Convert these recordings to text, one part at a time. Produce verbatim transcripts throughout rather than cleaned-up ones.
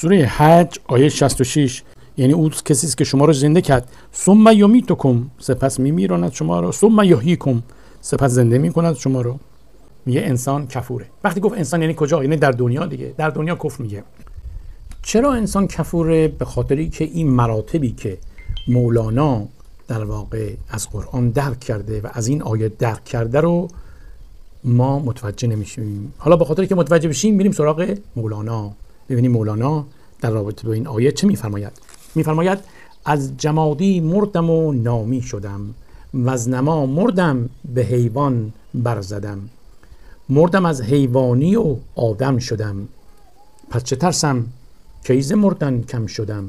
سوره حج آیه شصت و شش، یعنی او کسی است که شما رو زنده کرد، ثم یمیتکم، سپس میمیراند شما رو، ثم یحییکم، سپس زنده میکند شما رو. میگه انسان کفوره. وقتی گفت انسان یعنی کجا؟ یعنی در دنیا دیگه. در دنیا کفر میگه. چرا انسان کفوره؟ به خاطری که این مراتبی که مولانا در واقع از قرآن درک کرده و از این آیه درک کرده رو ما متوجه نمیشیم. حالا به خاطری که متوجه بشیم میریم سراغ مولانا. ببینیم مولانا در رابطه با این آیه چه میفرماید. میفرماید از جمادی مردم و نامی شدم، و از نما مردم به حیوان برزدم. مردم از حیوانی و آدم شدم، پس چه ترسم که ز مردن کم شدم.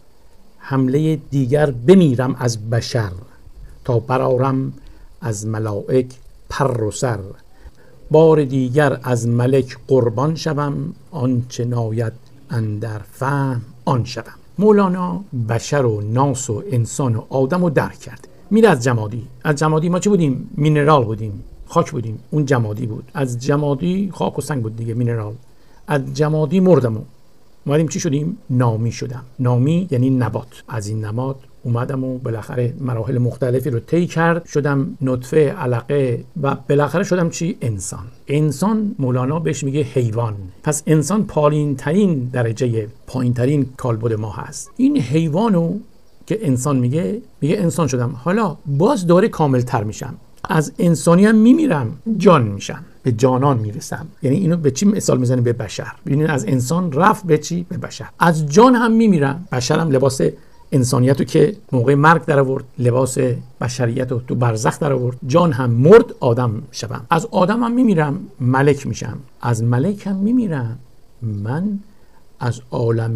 حمله دیگر بمیرم از بشر، تا برارم از ملائک پر و سر. بار دیگر از ملک قربان شوم، آنچه ناید اندر فهم آن شوم. مولانا بشر و ناس و انسان و آدم رو درک کرد. میره از جمادی. از جمادی ما چی بودیم؟ مینرال بودیم، خاک بودیم. اون جمادی بود. از جمادی خاک و سنگ بود دیگه، مینرال. از جمادی مردم و اومدیم چی شدیم؟ نامی شدم. نامی یعنی نبات. از این نبات اومدم و بالاخره مراحل مختلفی رو طی کرد، شدم نطفه، علقه و بالاخره شدم چی؟ انسان. انسان مولانا بهش میگه حیوان. پس انسان پایین ترین درجه، پایین ترین کالبد ما هست. این حیوانو که انسان میگه، میگه انسان شدم. حالا باز دوره کامل تر میشم، از انسانی هم میمیرم، جان میشم، به جانان میرسم. یعنی اینو به چی مثال میزنه؟ به بشر. ببینید از انسان رفت به چی؟ به بشر. از جان هم میمیرم. بشرم لباس انسانیتو که موقع مرگ در آورد، لباس بشریتو تو برزخ در آورد. جان هم مرد، آدم شدم. از آدم هم میمیرم، ملک میشم. از ملک هم میمیرم، من از عالم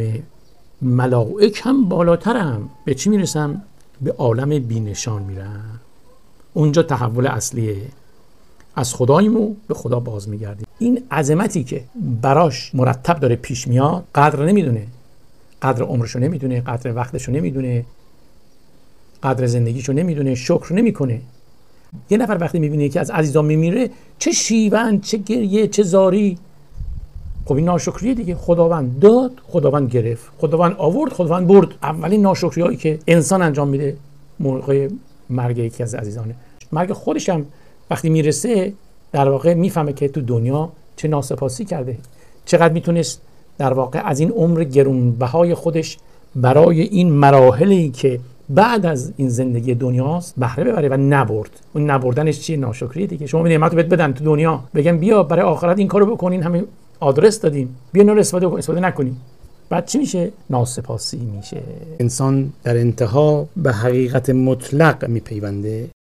ملائک هم بالاترم. به چی میرسم؟ به عالم بینشان میرم. اونجا تحول اصلیه. از خدایمو به خدا باز میگردیم. این عظمتی که براش مرتب داره پیش میاد، قدر نمیدونه. قدر عمرشو نمیدونه، قدر وقتشو نمیدونه، قدر زندگیشو نمیدونه، شکر نمیکنه. یه نفر وقتی میبینه که از عزیزان میمیره، چه شیون، چه گریه، چه زاری. خب این ناشکریه دیگه. خداوند داد، خداوند گرفت، خداوند آورد، خداوند برد. اولین ناشکریایی که انسان انجام میده موقع مرگ یکی از عزیزانه. مرگ خودش هم وقتی میرسه در واقع میفهمه که تو دنیا چه ناسپاسی کرده، چقدر میتونست در واقع از این عمر گرانبهای خودش برای این مراحلی که بعد از این زندگی دنیاست بهره ببره و نبرد. اون نبردنش چیه؟ ناشکریه دیگه. شما نعمتو بهت بدن تو دنیا، بگم بیا برای آخرت این کارو بکنین، همین آدرس دادیم، بیا نور استفاده کن، استفاده نکنی، بعد چی میشه؟ ناسپاسی میشه. انسان در انتها به حقیقت مطلق میپیونده